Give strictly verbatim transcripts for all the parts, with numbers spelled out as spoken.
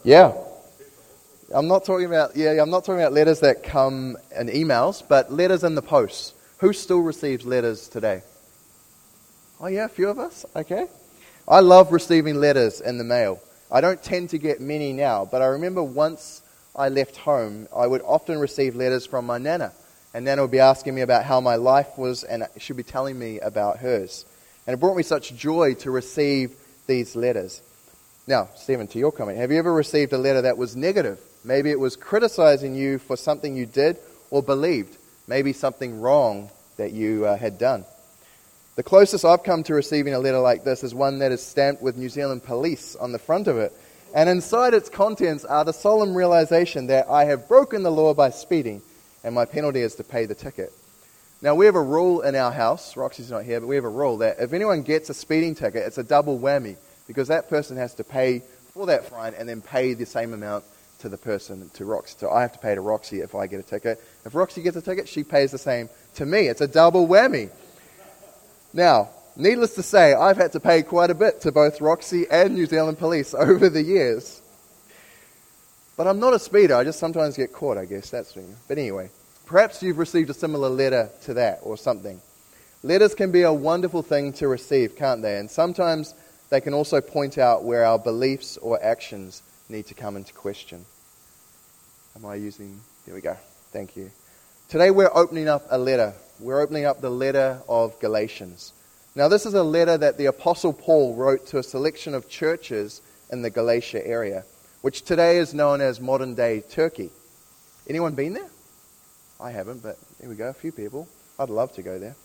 Yeah. I'm not talking about, yeah, I'm not talking about letters that come in emails, but letters in the post. Who still receives letters today? Oh yeah, a few of us? Okay. I love receiving letters in the mail. I don't tend to get many now, but I remember once I left home, I would often receive letters from my nana. And Nana would be asking me about how my life was, and she'd be telling me about hers. And it brought me such joy to receive these letters. Now, Stephen, to your comment, have you ever received a letter that was negative? Maybe it was criticizing you for something you did or believed. Maybe something wrong that you uh, had done. The closest I've come to receiving a letter like this is one that is stamped with New Zealand Police on the front of it. And inside its contents are the solemn realization that I have broken the law by speeding, and my penalty is to pay the ticket. Now, we have a rule in our house, Roxy's not here, but we have a rule that if anyone gets a speeding ticket, it's a double whammy, because that person has to pay for that fine and then pay the same amount to the person, to Roxy. So I have to pay to Roxy if I get a ticket. If Roxy gets a ticket, she pays the same to me. It's a double whammy. Now, needless to say, I've had to pay quite a bit to both Roxy and New Zealand Police over the years. But I'm not a speeder. I just sometimes get caught, I guess. That's me. But anyway, perhaps you've received a similar letter to that or something. Letters can be a wonderful thing to receive, can't they? And sometimes they can also point out where our beliefs or actions need to come into question. Am I using... There we go. Thank you. Today we're opening up a letter. We're opening up the letter of Galatians. Now this is a letter that the Apostle Paul wrote to a selection of churches in the Galatia area, which today is known as modern-day Turkey. Anyone been there? I haven't, but here we go, a few people. I'd love to go there.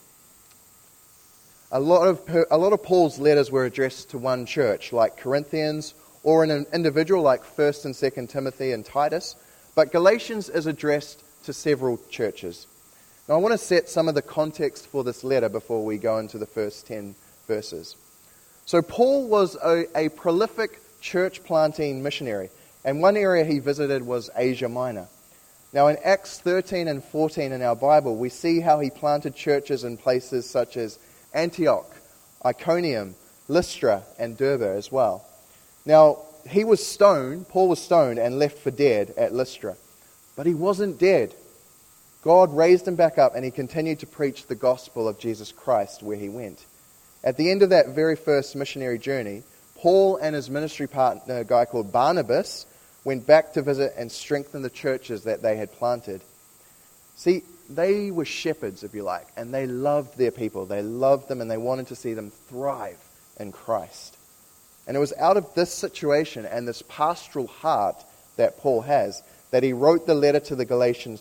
A lot of a lot of Paul's letters were addressed to one church, like Corinthians, or an individual like First and Second Timothy and Titus. But Galatians is addressed to several churches. Now I want to set some of the context for this letter before we go into the first ten verses. So Paul was a, a prolific church planting missionary, and one area he visited was Asia Minor. Now in Acts thirteen and fourteen in our Bible, we see how he planted churches in places such as Antioch, Iconium, Lystra, and Derbe as well. Now, he was stoned, Paul was stoned and left for dead at Lystra. But he wasn't dead. God raised him back up and he continued to preach the gospel of Jesus Christ where he went. At the end of that very first missionary journey, Paul and his ministry partner, a guy called Barnabas, went back to visit and strengthen the churches that they had planted. See, they were shepherds, if you like, and they loved their people. They loved them and they wanted to see them thrive in Christ. And it was out of this situation and this pastoral heart that Paul has that he wrote the letter to the Galatians,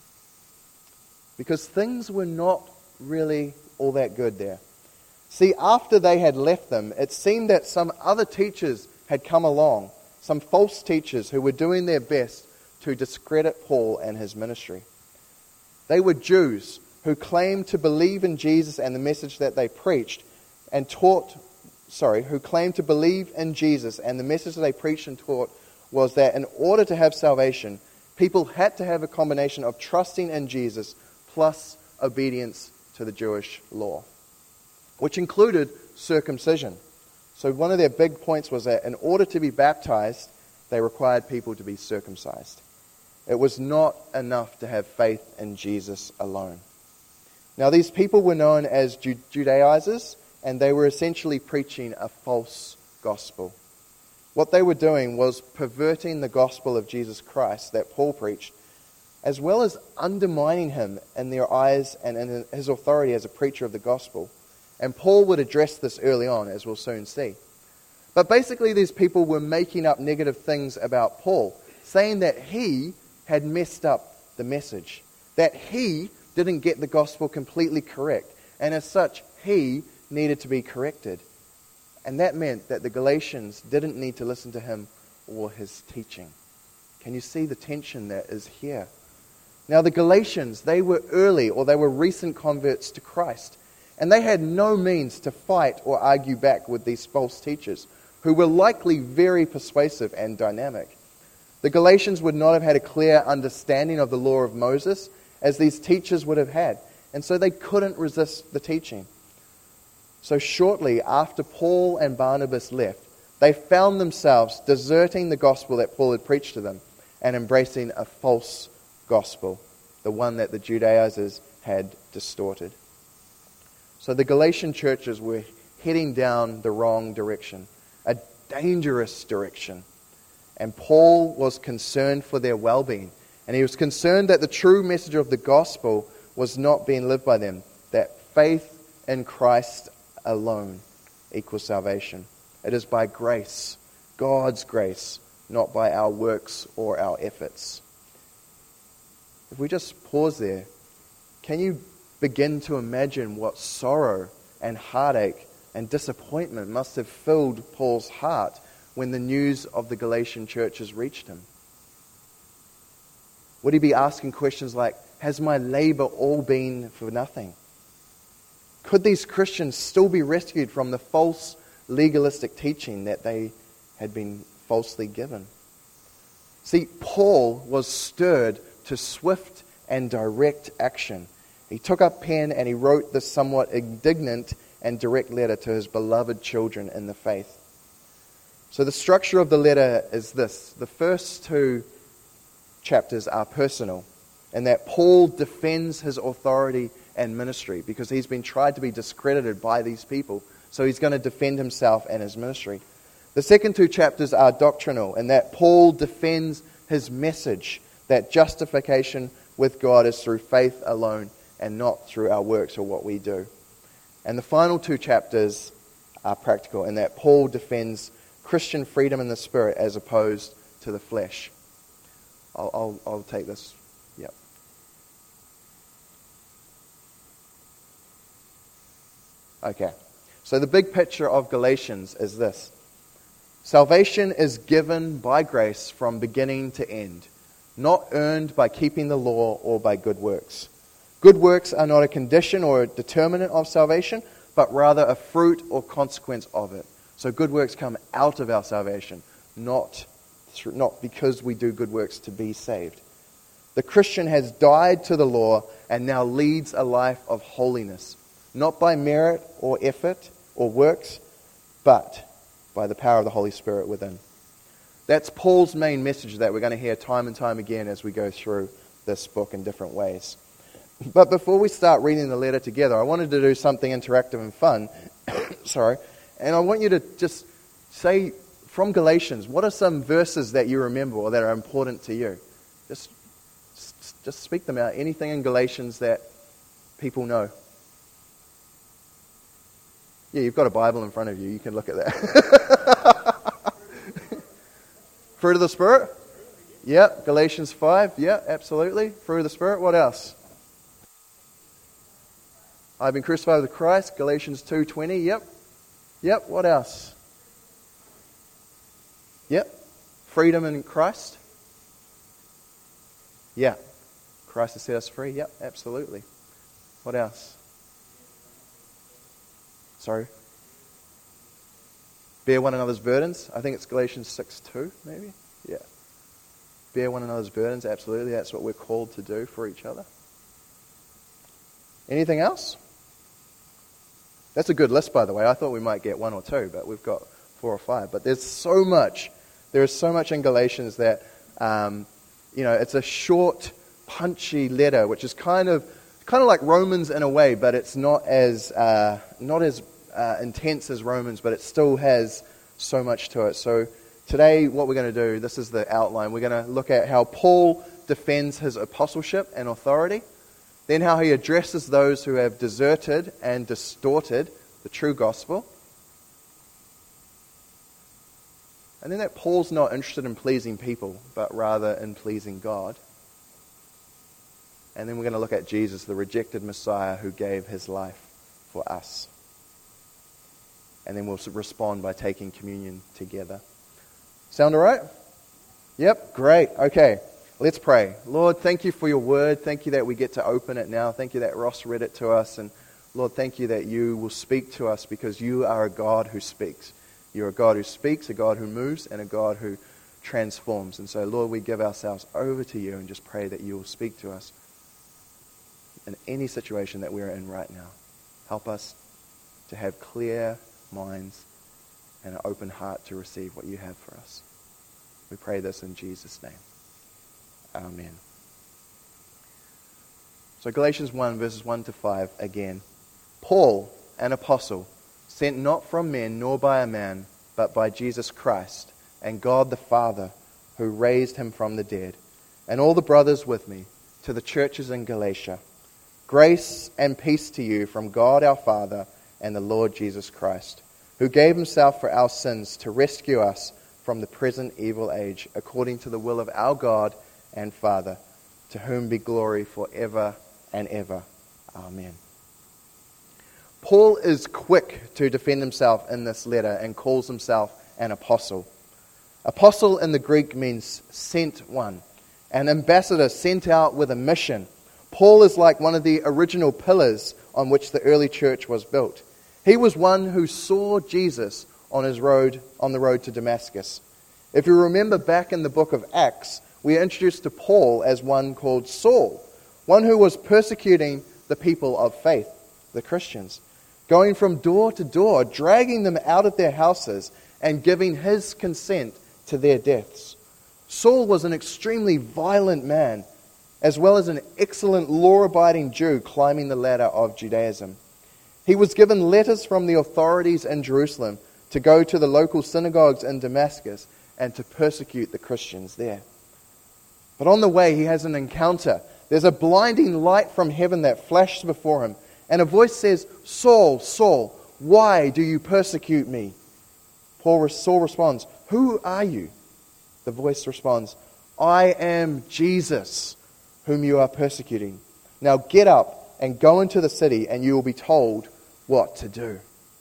because things were not really all that good there. See, after they had left them, it seemed that some other teachers had come along, some false teachers who were doing their best to discredit Paul and his ministry. They were Jews who claimed to believe in Jesus and the message that they preached and taught, sorry, who claimed to believe in Jesus and the message that they preached and taught was that in order to have salvation, people had to have a combination of trusting in Jesus plus obedience to the Jewish law, which included circumcision. So one of their big points was that in order to be baptized, they required people to be circumcised. It was not enough to have faith in Jesus alone. Now these people were known as Ju- Judaizers, and they were essentially preaching a false gospel. What they were doing was perverting the gospel of Jesus Christ that Paul preached, as well as undermining him in their eyes and in his authority as a preacher of the gospel. And Paul would address this early on, as we'll soon see. But basically these people were making up negative things about Paul, saying that he had messed up the message, that he didn't get the gospel completely correct, and as such, he needed to be corrected. And that meant that the Galatians didn't need to listen to him or his teaching. Can you see the tension that is here? Now the Galatians, they were early or they were recent converts to Christ, and they had no means to fight or argue back with these false teachers, who were likely very persuasive and dynamic. The Galatians would not have had a clear understanding of the law of Moses, as these teachers would have had, and so they couldn't resist the teaching. So shortly after Paul and Barnabas left, They found themselves deserting the gospel that Paul had preached to them and embracing a false gospel, the one that the Judaizers had distorted. So the Galatian churches were heading down the wrong direction, a dangerous direction. And Paul was concerned for their well-being. And he was concerned that the true message of the gospel was not being lived by them, that faith in Christ alone equals salvation. It is by grace, God's grace, not by our works or our efforts. If we just pause there, can you begin to imagine what sorrow and heartache and disappointment must have filled Paul's heart when the news of the Galatian churches reached him? Would he be asking questions like, has my labor all been for nothing? Could these Christians still be rescued from the false legalistic teaching that they had been falsely given? See, Paul was stirred to swift and direct action. He took up pen and he wrote this somewhat indignant and direct letter to his beloved children in the faith. So the structure of the letter is this. The first two chapters are personal, and that Paul defends his authority and ministry because he's been tried to be discredited by these people. So he's going to defend himself and his ministry. The second two chapters are doctrinal, and that Paul defends his message that justification with God is through faith alone and not through our works or what we do. And the final two chapters are practical, in that Paul defends Christian freedom in the Spirit as opposed to the flesh. I'll, I'll, I'll take this. Yep. Okay. So the big picture of Galatians is this. Salvation is given by grace from beginning to end, not earned by keeping the law or by good works. Good works are not a condition or a determinant of salvation, but rather a fruit or consequence of it. So good works come out of our salvation, not through, not because we do good works to be saved. The Christian has died to the law and now leads a life of holiness, not by merit or effort or works, but by the power of the Holy Spirit within. That's Paul's main message that we're going to hear time and time again as we go through this book in different ways. But before we start reading the letter together, I wanted to do something interactive and fun. Sorry. And I want you to just say, from Galatians, what are some verses that you remember or that are important to you? Just, just speak them out. Anything in Galatians that people know. Yeah, you've got a Bible in front of you. You can look at that. Fruit of the Spirit? Yep. Galatians five. Yeah, absolutely. Fruit of the Spirit. What else? I've been crucified with Christ. Galatians two twenty. Yep. Yep. What else? Yep. Freedom in Christ. Yeah. Christ has set us free. Yep. Absolutely. What else? Sorry. Bear one another's burdens. I think it's Galatians six two, maybe. Yeah. Bear one another's burdens. Absolutely. That's what we're called to do for each other. Anything else? That's a good list, by the way. I thought we might get one or two, but we've got four or five. But there's so much. There is so much in Galatians that, um, you know, it's a short, punchy letter, which is kind of kind of like Romans in a way, but it's not as uh, not as uh, intense as Romans, but it still has so much to it. So today, what we're going to do, this is the outline. We're going to look at how Paul defends his apostleship and authority. Then how he addresses those who have deserted and distorted the true gospel. And then that Paul's not interested in pleasing people, but rather in pleasing God. And then we're going to look at Jesus, the rejected Messiah who gave his life for us. And then we'll respond by taking communion together. Sound all right? Yep, great. Okay. Let's pray. Lord, thank you for your word. Thank you that we get to open it now. Thank you that Ross read it to us. And Lord, thank you that you will speak to us because you are a God who speaks. You're a God who speaks, a God who moves, and a God who transforms. And so, Lord, we give ourselves over to you and just pray that you will speak to us in any situation that we're in right now. Help us to have clear minds and an open heart to receive what you have for us. We pray this in Jesus' name. Amen. So Galatians one, verses one to five again. Paul, an apostle, sent not from men nor by a man, but by Jesus Christ and God the Father, who raised him from the dead, and all the brothers with me, to the churches in Galatia. Grace and peace to you from God our Father and the Lord Jesus Christ, who gave himself for our sins to rescue us from the present evil age, according to the will of our God and Father, to whom be glory forever and ever. Amen. Paul is quick to defend himself in this letter and calls himself an apostle. Apostle in the Greek means sent one, an ambassador sent out with a mission. Paul is like one of the original pillars on which the early church was built. He was one who saw Jesus on his road, on the road to Damascus. If you remember back in the book of Acts, we are introduced to Paul as one called Saul, one who was persecuting the people of faith, the Christians, going from door to door, dragging them out of their houses and giving his consent to their deaths. Saul was an extremely violent man, as well as an excellent law-abiding Jew climbing the ladder of Judaism. He was given letters from the authorities in Jerusalem to go to the local synagogues in Damascus and to persecute the Christians there. But on the way, he has an encounter. There's a blinding light from heaven that flashes before him, and a voice says, "Saul, Saul, why do you persecute me?" Paul, Saul responds, "Who are you?" The voice responds, "I am Jesus, whom you are persecuting. Now get up and go into the city, and you will be told what to do."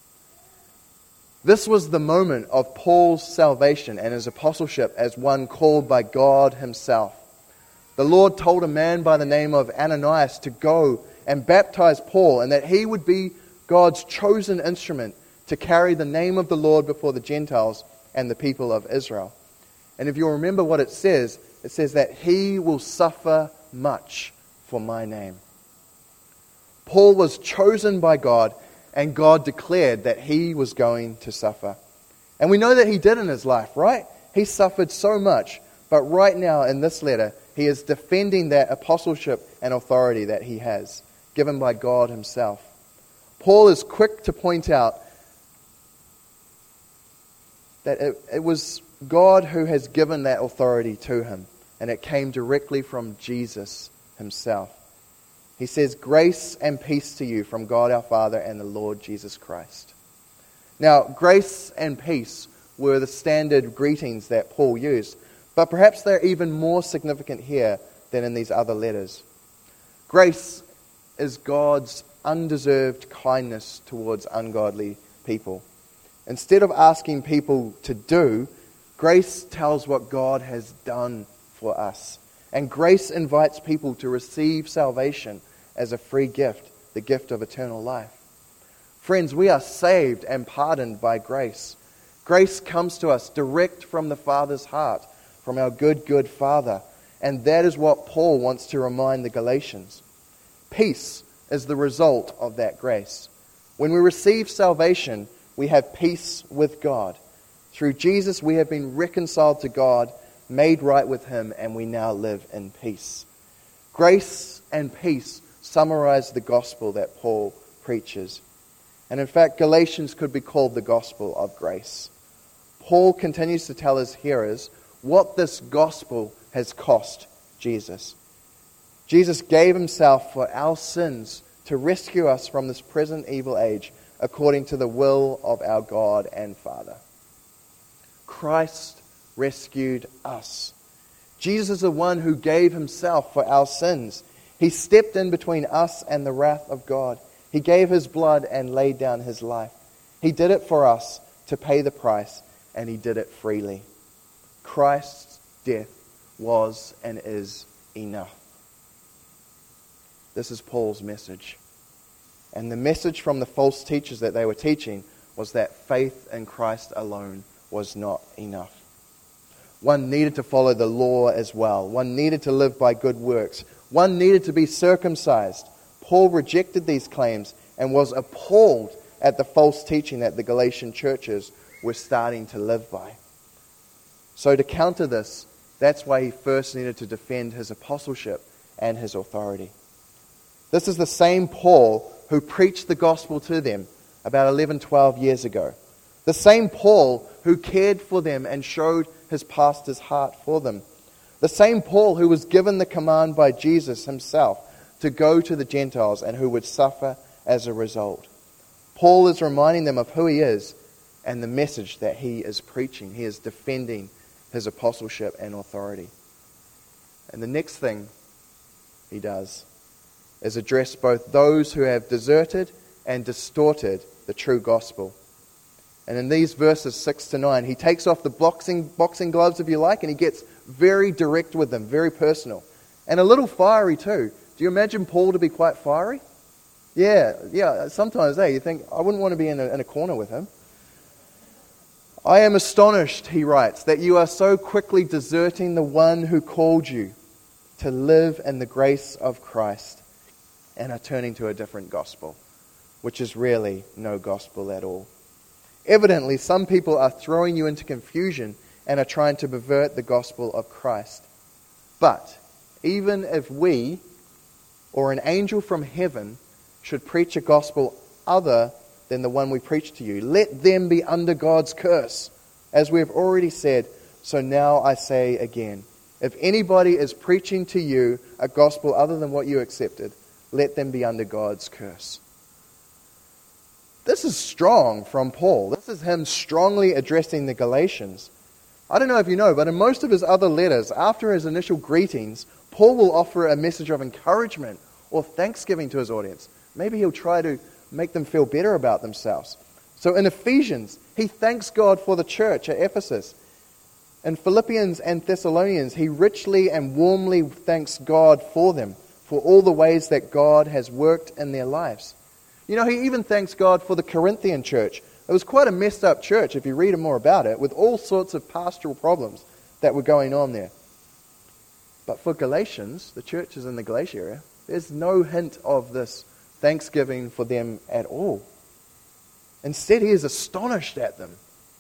This was the moment of Paul's salvation and his apostleship as one called by God himself. The Lord told a man by the name of Ananias to go and baptize Paul, and that he would be God's chosen instrument to carry the name of the Lord before the Gentiles and the people of Israel. And if you'll remember what it says, it says that he will suffer much for my name. Paul was chosen by God, and God declared that he was going to suffer. And we know that he did in his life, right? He suffered so much, but right now in this letter, he is defending that apostleship and authority that he has, given by God himself. Paul is quick to point out that it, it was God who has given that authority to him, and it came directly from Jesus himself. He says, "Grace and peace to you from God our Father and the Lord Jesus Christ." Now, grace and peace were the standard greetings that Paul used, but perhaps they're even more significant here than in these other letters. Grace is God's undeserved kindness towards ungodly people. Instead of asking people to do, grace tells what God has done for us. And grace invites people to receive salvation as a free gift, the gift of eternal life. Friends, we are saved and pardoned by grace. Grace comes to us direct from the Father's heart, from our good, good Father. And that is what Paul wants to remind the Galatians. Peace is the result of that grace. When we receive salvation, we have peace with God. Through Jesus, we have been reconciled to God, made right with Him, and we now live in peace. Grace and peace summarize the gospel that Paul preaches. And in fact, Galatians could be called the gospel of grace. Paul continues to tell his hearers what this gospel has cost Jesus. Jesus gave himself for our sins to rescue us from this present evil age, according to the will of our God and Father. Christ rescued us. Jesus is the one who gave himself for our sins. He stepped in between us and the wrath of God. He gave his blood and laid down his life. He did it for us to pay the price, and he did it freely. Christ's death was and is enough. This is Paul's message. And the message from the false teachers that they were teaching was that faith in Christ alone was not enough. One needed to follow the law as well. One needed to live by good works. One needed to be circumcised. Paul rejected these claims and was appalled at the false teaching that the Galatian churches were starting to live by. So to counter this, that's why he first needed to defend his apostleship and his authority. This is the same Paul who preached the gospel to them about eleven, twelve years ago. The same Paul who cared for them and showed his pastor's heart for them. The same Paul who was given the command by Jesus himself to go to the Gentiles and who would suffer as a result. Paul is reminding them of who he is and the message that he is preaching. He is defending his apostleship and authority. And the next thing he does is address both those who have deserted and distorted the true gospel. And in these verses six to nine, he takes off the boxing, boxing gloves, if you like, and he gets very direct with them, very personal. And a little fiery too. Do you imagine Paul to be quite fiery? Yeah, yeah, sometimes, eh, you think, I wouldn't want to be in a, in a corner with him. I am astonished, he writes, that you are so quickly deserting the one who called you to live in the grace of Christ and are turning to a different gospel, which is really no gospel at all. Evidently, some people are throwing you into confusion and are trying to pervert the gospel of Christ. But even if we or an angel from heaven should preach a gospel other than the one we preach to you, let them be under God's curse, as we have already said. So now I say again, if anybody is preaching to you a gospel other than what you accepted, let them be under God's curse. This is strong from Paul. This is him strongly addressing the Galatians. I don't know if you know, but in most of his other letters, after his initial greetings, Paul will offer a message of encouragement or thanksgiving to his audience. Maybe he'll try to make them feel better about themselves. So in Ephesians, he thanks God for the church at Ephesus. In Philippians and Thessalonians, he richly and warmly thanks God for them, for all the ways that God has worked in their lives. You know, he even thanks God for the Corinthian church. It was quite a messed up church, if you read more about it, with all sorts of pastoral problems that were going on there. But for Galatians, the churches in the Galatia area, there's no hint of this thanksgiving for them at all. Instead, he is astonished at them.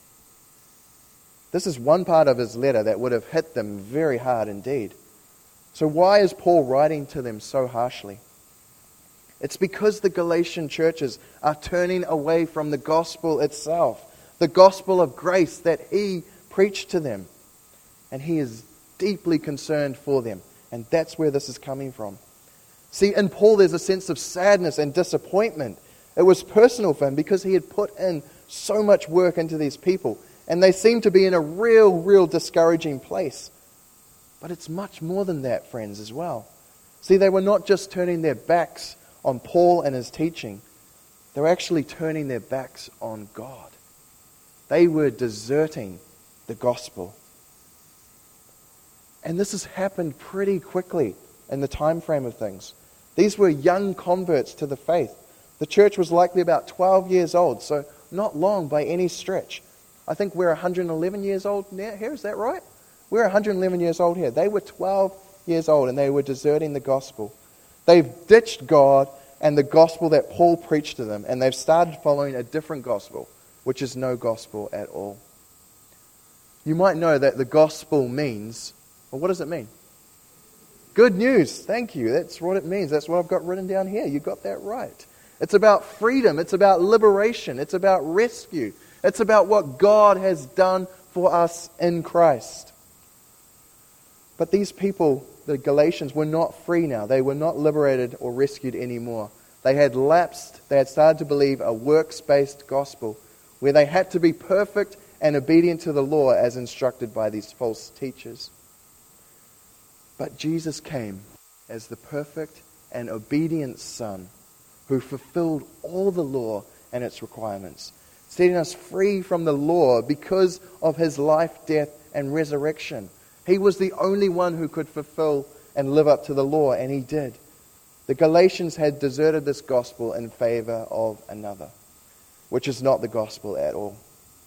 This is one part of his letter that would have hit them very hard indeed. So why is Paul writing to them so harshly? It's because the Galatian churches are turning away from the gospel itself, the gospel of grace that he preached to them. And he is deeply concerned for them. And that's where this is coming from. See, in Paul there's a sense of sadness and disappointment. It was personal for him because he had put in so much work into these people. And they seem to be in a real, real discouraging place. But it's much more than that, friends, as well. See, they were not just turning their backs on Paul and his teaching. They were actually turning their backs on God. They were deserting the gospel. And this has happened pretty quickly in the time frame of things. These were young converts to the faith. The church was likely about twelve years old, so not long by any stretch. I think we're one hundred eleven years old now here, is that right? We're one hundred eleven years old here. They were twelve years old and they were deserting the gospel. They've ditched God and the gospel that Paul preached to them, and they've started following a different gospel, which is no gospel at all. You might know that the gospel means, well, what does it mean? Good news. Thank you. That's what it means. That's what I've got written down here. You got that right. It's about freedom. It's about liberation. It's about rescue. It's about what God has done for us in Christ. But these people, the Galatians, were not free now. They were not liberated or rescued anymore. They had lapsed. They had started to believe a works-based gospel where they had to be perfect and obedient to the law as instructed by these false teachers. But Jesus came as the perfect and obedient Son who fulfilled all the law and its requirements, setting us free from the law because of his life, death, and resurrection. He was the only one who could fulfill and live up to the law, and he did. The Galatians had deserted this gospel in favor of another, which is not the gospel at all.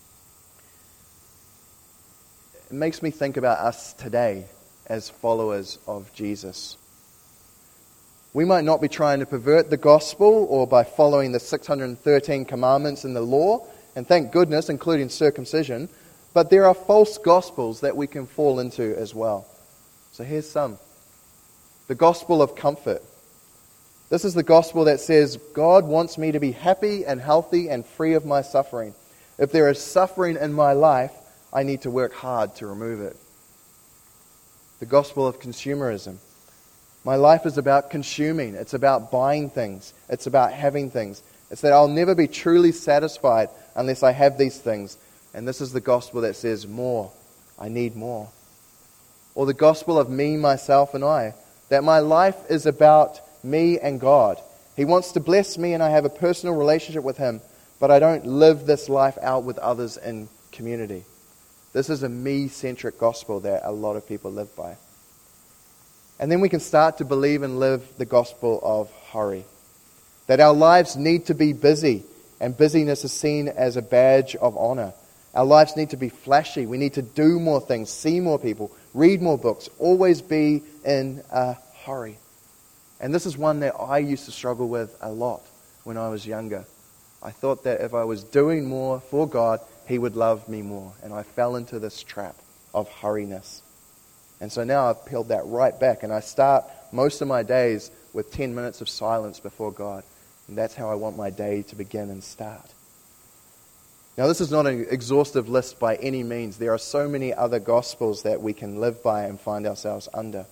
It makes me think about us today as followers of Jesus. We might not be trying to pervert the gospel or by following the six hundred thirteen commandments in the law and thank goodness, including circumcision, but there are false gospels that we can fall into as well. So here's some. The gospel of comfort. This is the gospel that says, God wants me to be happy and healthy and free of my suffering. If there is suffering in my life, I need to work hard to remove it. The gospel of consumerism. My life is about consuming. It's about buying things. It's about having things. It's that I'll never be truly satisfied unless I have these things. And this is the gospel that says more. I need more. Or the gospel of me, myself, and I. That my life is about me and God. He wants to bless me and I have a personal relationship with Him, but I don't live this life out with others in community. This is a me-centric gospel that a lot of people live by. And then we can start to believe and live the gospel of hurry. That our lives need to be busy, and busyness is seen as a badge of honor. Our lives need to be flashy. We need to do more things, see more people, read more books, always be in a hurry. And this is one that I used to struggle with a lot when I was younger. I thought that if I was doing more for God, He would love me more. And I fell into this trap of hurriness. And so now I've peeled that right back, and I start most of my days with ten minutes of silence before God. And that's how I want my day to begin and start. Now, this is not an exhaustive list by any means. There are so many other gospels that we can live by and find ourselves under.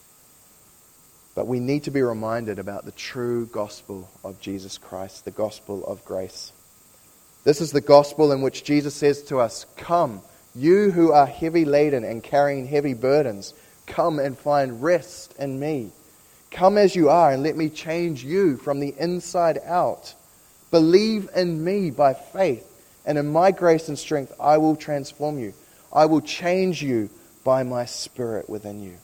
But we need to be reminded about the true gospel of Jesus Christ, the gospel of grace. This is the gospel in which Jesus says to us, "Come, you who are heavy laden and carrying heavy burdens, come and find rest in me. Come as you are and let me change you from the inside out. Believe in me by faith, and in my grace and strength I will transform you. I will change you by my Spirit within you."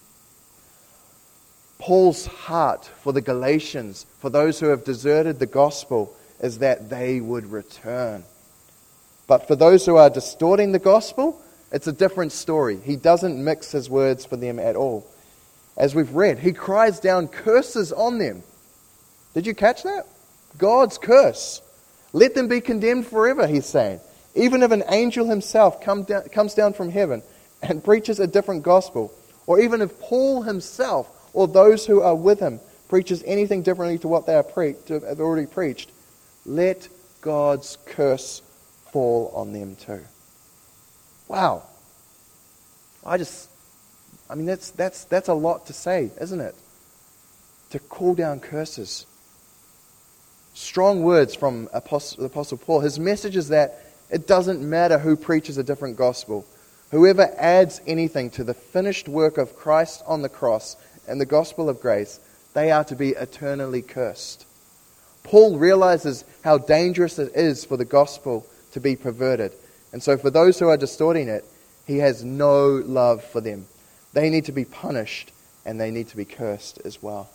Paul's heart for the Galatians, for those who have deserted the gospel, is that they would return. But for those who are distorting the gospel, it's a different story. He doesn't mix his words for them at all. As we've read, he cries down curses on them. Did you catch that? God's curse. Let them be condemned forever, he's saying. Even if an angel himself come down, comes down from heaven and preaches a different gospel, or even if Paul himself or those who are with him preaches anything differently to what they are pre- to have already preached, let God's curse fall on them too. Wow. I just, I mean, that's that's that's a lot to say, isn't it? To call down curses. Strong words from Apostle, the Apostle Paul. His message is that it doesn't matter who preaches a different gospel. Whoever adds anything to the finished work of Christ on the cross and the gospel of grace, they are to be eternally cursed. Paul realizes how dangerous it is for the gospel to be perverted. And so for those who are distorting it, he has no love for them. They need to be punished and they need to be cursed as well.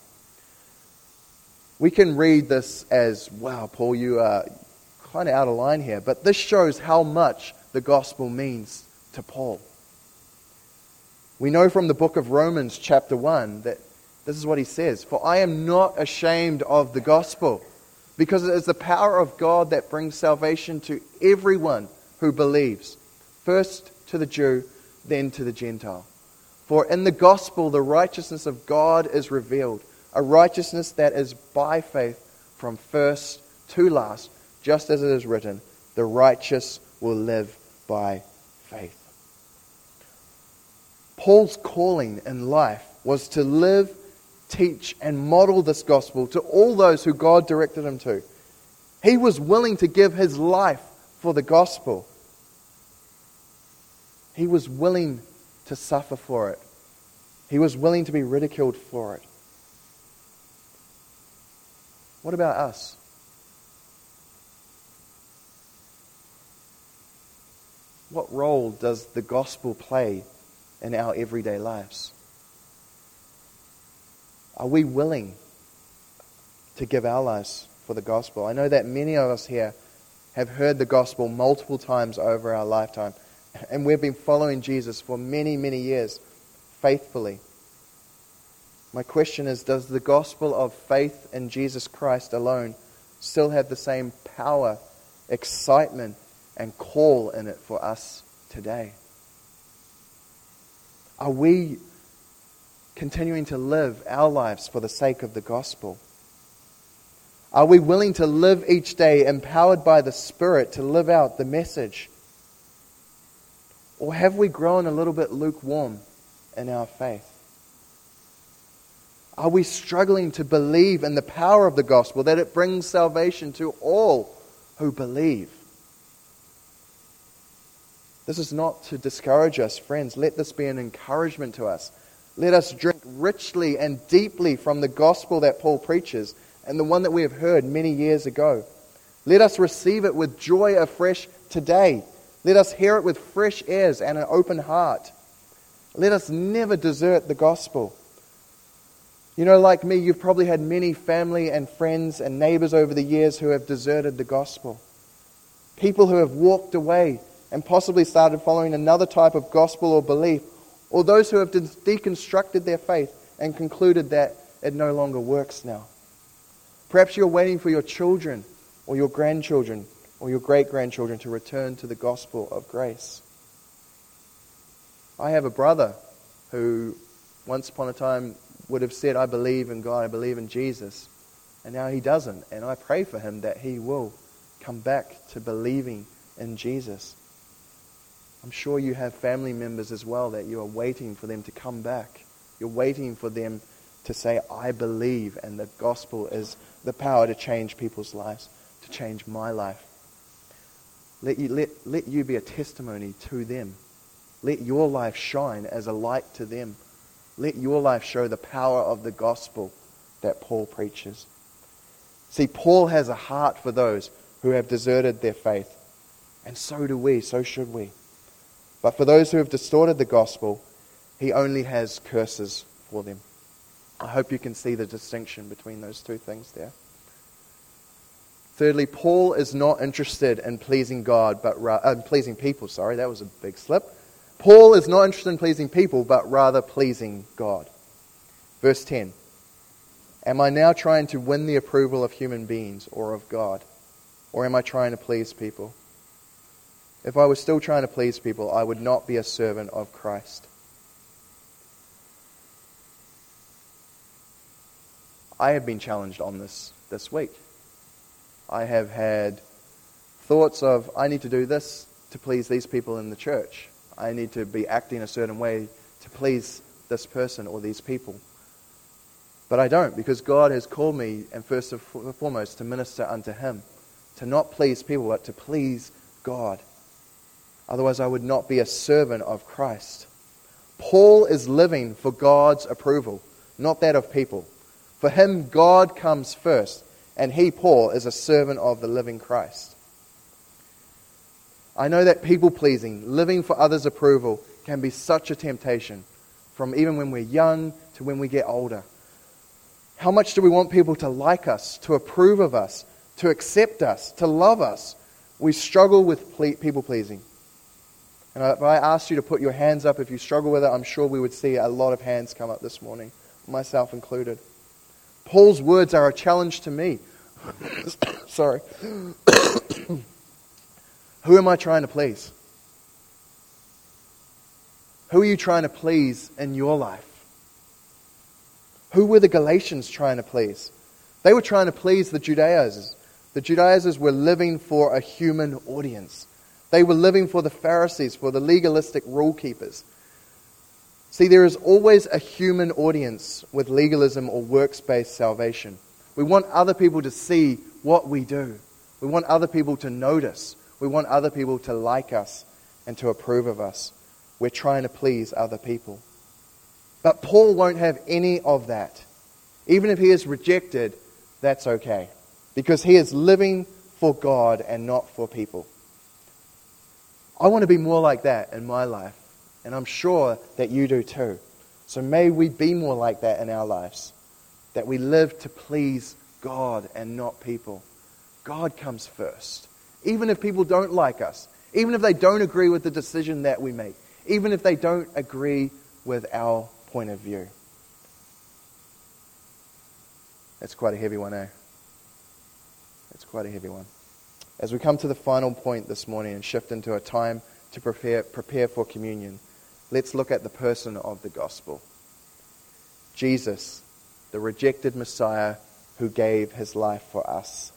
We can read this as, wow, Paul, you are kind of out of line here. But this shows how much the gospel means to Paul. We know from the book of Romans chapter one that this is what he says, "For I am not ashamed of the gospel, because it is the power of God that brings salvation to everyone who believes, first to the Jew, then to the Gentile. For in the gospel the righteousness of God is revealed, a righteousness that is by faith from first to last, just as it is written, the righteous will live by faith." Paul's calling in life was to live, teach, and model this gospel to all those who God directed him to. He was willing to give his life for the gospel. He was willing to suffer for it. He was willing to be ridiculed for it. What about us? What role does the gospel play in our everyday lives? Are we willing to give our lives for the gospel? I know that many of us here have heard the gospel multiple times over our lifetime, and we've been following Jesus for many, many years, faithfully. My question is, does the gospel of faith in Jesus Christ alone still have the same power, excitement, and call in it for us today? Are we continuing to live our lives for the sake of the gospel? Are we willing to live each day empowered by the Spirit to live out the message? Or have we grown a little bit lukewarm in our faith? Are we struggling to believe in the power of the gospel, that it brings salvation to all who believe? This is not to discourage us, friends. Let this be an encouragement to us. Let us drink richly and deeply from the gospel that Paul preaches, and the one that we have heard many years ago. Let us receive it with joy afresh today. Let us hear it with fresh ears and an open heart. Let us never desert the gospel. You know, like me, you've probably had many family and friends and neighbors over the years who have deserted the gospel. People who have walked away and possibly started following another type of gospel or belief, or those who have de- deconstructed their faith and concluded that it no longer works now. Perhaps you're waiting for your children or your grandchildren or your great-grandchildren to return to the gospel of grace. I have a brother who once upon a time would have said, I believe in God, I believe in Jesus, and now he doesn't. And I pray for him that he will come back to believing in Jesus. I'm sure you have family members as well that you are waiting for them to come back. You're waiting for them to say, I believe, and the gospel is the power to change people's lives, to change my life. Let you, let, let you be a testimony to them. Let your life shine as a light to them. Let your life show the power of the gospel that Paul preaches. See, Paul has a heart for those who have deserted their faith. And so do we, so should we. But for those who have distorted the gospel, he only has curses for them. I hope you can see the distinction between those two things there. Thirdly, Paul is not interested in pleasing God, but ra- uh, pleasing people. Sorry, that was a big slip. Paul is not interested in pleasing people, but rather pleasing God. Verse ten. Am I now trying to win the approval of human beings or of God? Or am I trying to please people? If I was still trying to please people, I would not be a servant of Christ. I have been challenged on this this week. I have had thoughts of, I need to do this to please these people in the church. I need to be acting a certain way to please this person or these people. But I don't, because God has called me, and first and foremost, to minister unto Him. To not please people, but to please God. Otherwise, I would not be a servant of Christ. Paul is living for God's approval, not that of people. For him, God comes first, and he, Paul, is a servant of the living Christ. I know that people-pleasing, living for others' approval, can be such a temptation, from even when we're young to when we get older. How much do we want people to like us, to approve of us, to accept us, to love us? We struggle with ple- people-pleasing. And if I asked you to put your hands up if you struggle with it, I'm sure we would see a lot of hands come up this morning, myself included. Paul's words are a challenge to me. Sorry. Who am I trying to please? Who are you trying to please in your life? Who were the Galatians trying to please? They were trying to please the Judaizers. The Judaizers were living for a human audience. They were living for the Pharisees, for the legalistic rule keepers. See, there is always a human audience with legalism or works-based salvation. We want other people to see what we do. We want other people to notice. We want other people to like us and to approve of us. We're trying to please other people. But Paul won't have any of that. Even if he is rejected, that's okay. Because he is living for God and not for people. I want to be more like that in my life. And I'm sure that you do too. So may we be more like that in our lives. That we live to please God and not people. God comes first. Even if people don't like us. Even if they don't agree with the decision that we make. Even if they don't agree with our point of view. That's quite a heavy one, eh? That's quite a heavy one. As we come to the final point this morning and shift into a time to prepare, prepare for communion, let's look at the person of the gospel. Jesus, the rejected Messiah who gave his life for us.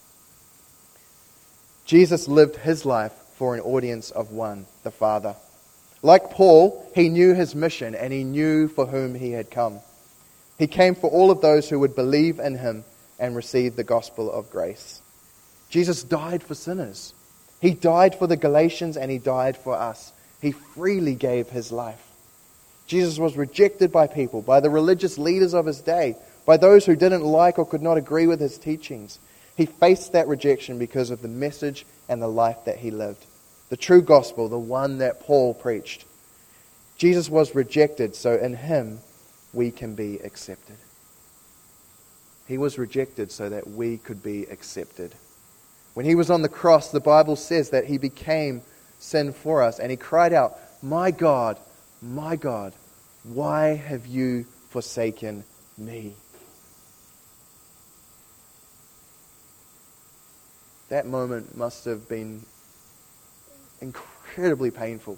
Jesus lived his life for an audience of one, the Father. Like Paul, he knew his mission and he knew for whom he had come. He came for all of those who would believe in him and receive the gospel of grace. Jesus died for sinners. He died for the Galatians and he died for us. He freely gave his life. Jesus was rejected by people, by the religious leaders of his day, by those who didn't like or could not agree with his teachings. He faced that rejection because of the message and the life that he lived. The true gospel, the one that Paul preached. Jesus was rejected, so in him we can be accepted. He was rejected so that we could be accepted. When he was on the cross, the Bible says that he became sin for us, and he cried out, "My God, my God, why have you forsaken me?" That moment must have been incredibly painful.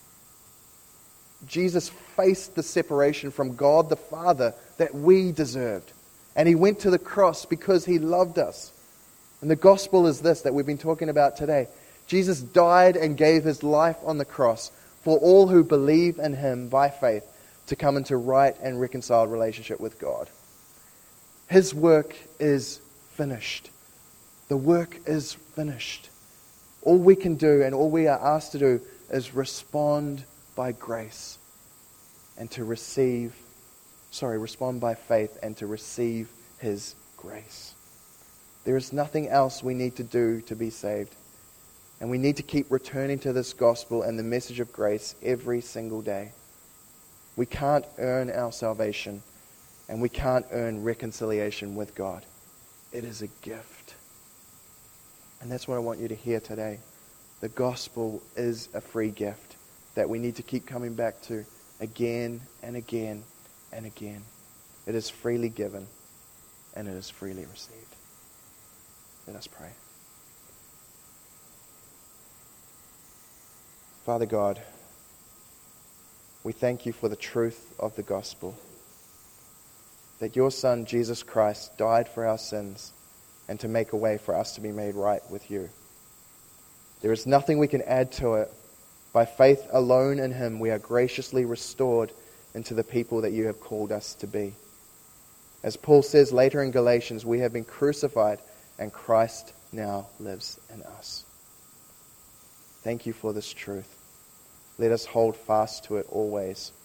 Jesus faced the separation from God the Father that we deserved. And he went to the cross because he loved us. And the gospel is this that we've been talking about today. Jesus died and gave his life on the cross for all who believe in him by faith to come into right and reconciled relationship with God. His work is finished. The work is finished. All we can do and all we are asked to do is respond by grace and to receive, sorry, respond by faith and to receive his grace. There is nothing else we need to do to be saved. And we need to keep returning to this gospel and the message of grace every single day. We can't earn our salvation and we can't earn reconciliation with God. It is a gift. And that's what I want you to hear today. The gospel is a free gift that we need to keep coming back to again and again and again. It is freely given and it is freely received. Let us pray. Father God, we thank you for the truth of the gospel, that your Son, Jesus Christ, died for our sins and to make a way for us to be made right with you. There is nothing we can add to it. By faith alone in him, we are graciously restored into the people that you have called us to be. As Paul says later in Galatians, we have been crucified and Christ now lives in us. Thank you for this truth. Let us hold fast to it always.